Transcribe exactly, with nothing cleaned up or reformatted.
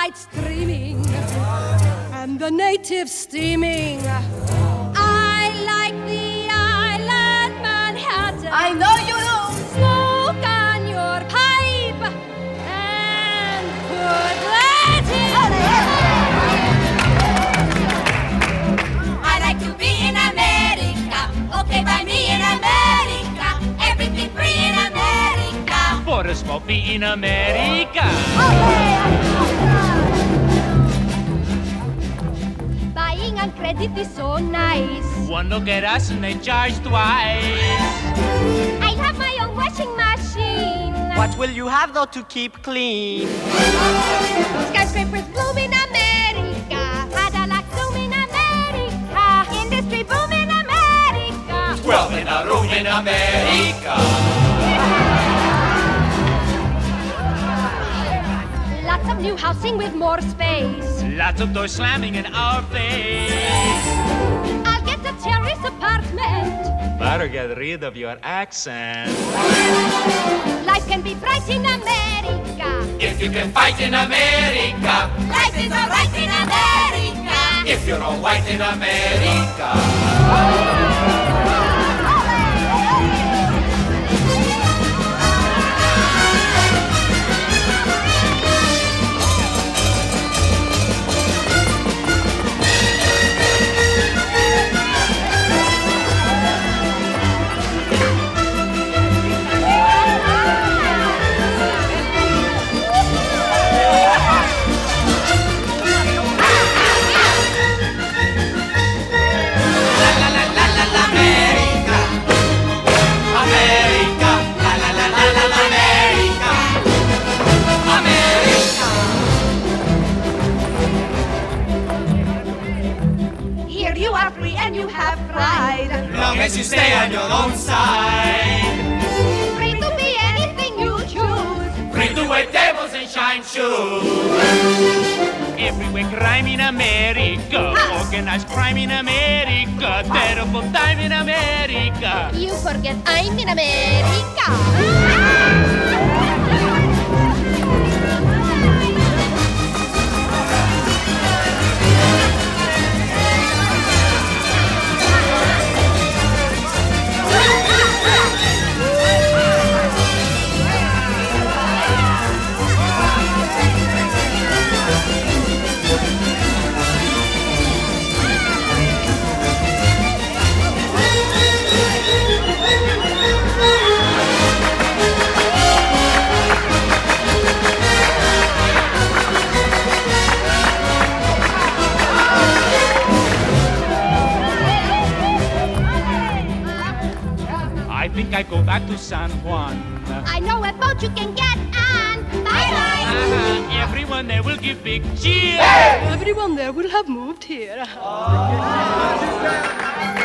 sunlight streaming and the natives steaming. I like the island Manhattan. I know you do. Smoke on your pipe and put that in. I like to be in America. Okay, by me in America. Everything free in America. For a smoke be in America. Buying on credit is so nice. One look at us and they charge twice. I have my own washing machine. What will you have though to keep clean? Skyscrapers bloom in America. Cadillac zoom in America. Industry boom in America. Twelve in a room in America. Lots of new housing with more space. Lots of doors slamming in our face. I'll get a terrace apartment. Better get rid of your accent. Life can be bright in America. If you can fight in America. Life is alright in America. If you're all white in America. Here you are free and you have pride. Long as you stay on your own side. Free to be anything you choose. Free to wear tables and shine shoes. Everywhere crime in America. Organized crime in America. Terrible time in America. You forget I'm in America. I think I go back to San Juan. I know a boat you can get on. Bye-bye. Uh, everyone there will give big cheers. Everyone there will have moved here.